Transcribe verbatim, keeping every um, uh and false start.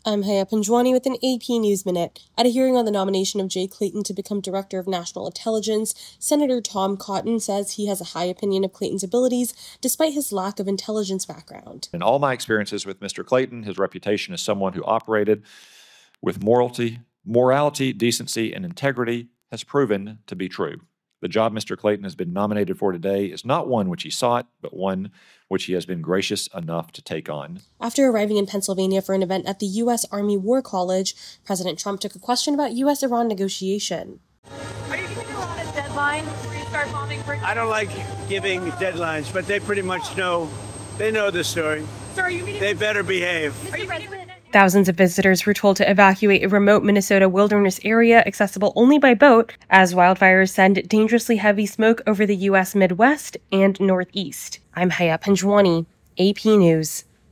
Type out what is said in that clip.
I'm Haya Panjwani with an A P News Minute. At a hearing on the nomination of Jay Clayton to become Director of National Intelligence, Senator Tom Cotton says he has a high opinion of Clayton's abilities, despite his lack of intelligence background. In all my experiences with Mister Clayton, his reputation as someone who operated with morality, morality, decency, and integrity has proven to be true. The job Mister Clayton has been nominated for today is not one which he sought, but one which he has been gracious enough to take on. After arriving in Pennsylvania for an event at the U S Army War College, President Trump took a question about U S Iran negotiation. Are you giving Iran a deadline before you start bombing? For- I don't like giving deadlines, but they pretty much know, they know the story. So are you meeting- They better behave. Are you meeting- Thousands of visitors were told to evacuate a remote Minnesota wilderness area accessible only by boat as wildfires send dangerously heavy smoke over the U S Midwest and Northeast. I'm Haya Panjwani, A P News.